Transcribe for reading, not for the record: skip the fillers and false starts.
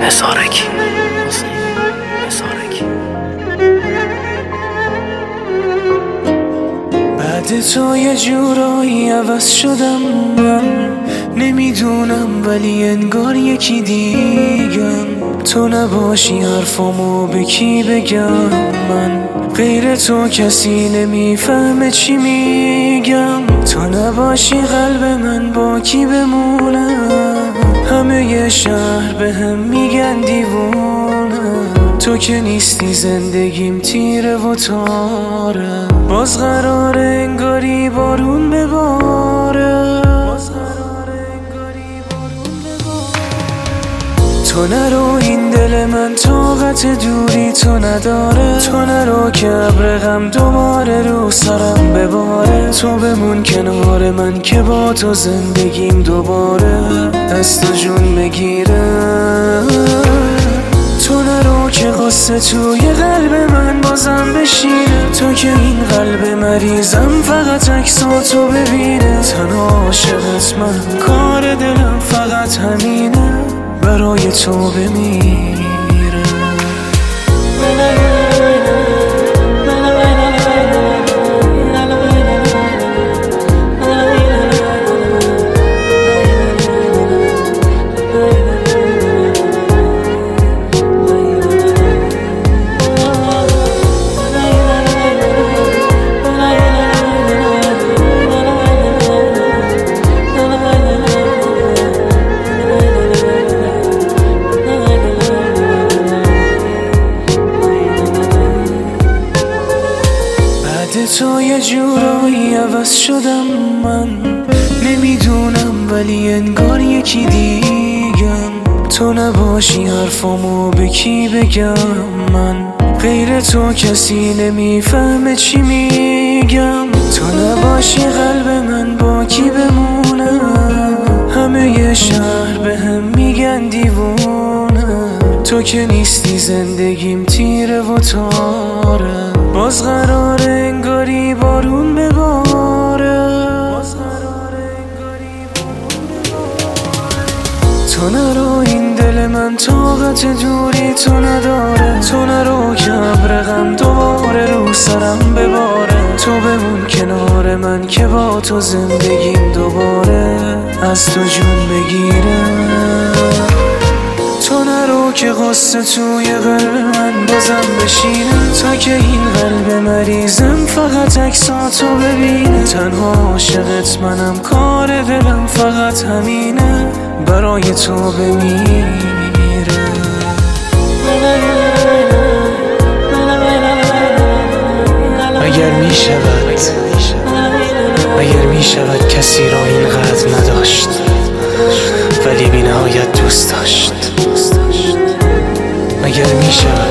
اسارکی. بعد تو یه جورایی عوض شدم من، نمیدونم ولی انگار یکی دیگم. تو نباشی حرفامو به کی بگم، من غیر تو کسی نمیفهمه چی میگم. تو نباشی قلب من با کی بمونم، همه یه شهر به هم میگن دیوونم. تو که نیستی زندگیم تیره و تاره، باز قراره انگاری بارون بباره. تو نرو این دل من طاقت دوری تو نداره، تو نرو که ابر غم دوباره رو سرم بباره. تو بمون کنار من که با تو زندگیم دوباره از تو جون بگیره. تو نرو که قصه توی قلب من بازم بشینه، تو که این قلب مریضم فقط عکساتو ببینه. تنها عاشقت من، کار دلم فقط همینه، برای تو بمیره. تو یه جورایی عوض شدم من، نمیدونم ولی انگار یکی دیگم. تو نباشی حرفامو به کی بگم، من غیر تو کسی نمیفهمه چی میگم. تو نباشی قلب من با کی بمونم، همه یه شهر به هم میگن دیوونم. تو که نیستی زندگیم تیره و تاره، باز قراره انگاری بارون بباره. تو نرو این دل من طاقت دوری تو نداره، تو نرو که ابر غم دوباره رو سرم بباره. تو بمون کنار من که با تو زندگیم دوباره از تو جون بگیره. تو نرو که قصه توی قلب من بازم بشینه، تا که این قلب مریضم فقط عکساتو ببینه. تنها عاشقت منم، کار دلم فقط همینه، برای تو بمیره. مگر می شود کسی را اینقدر نداشت ولی بی نهایت دوست داشت. مگر می شود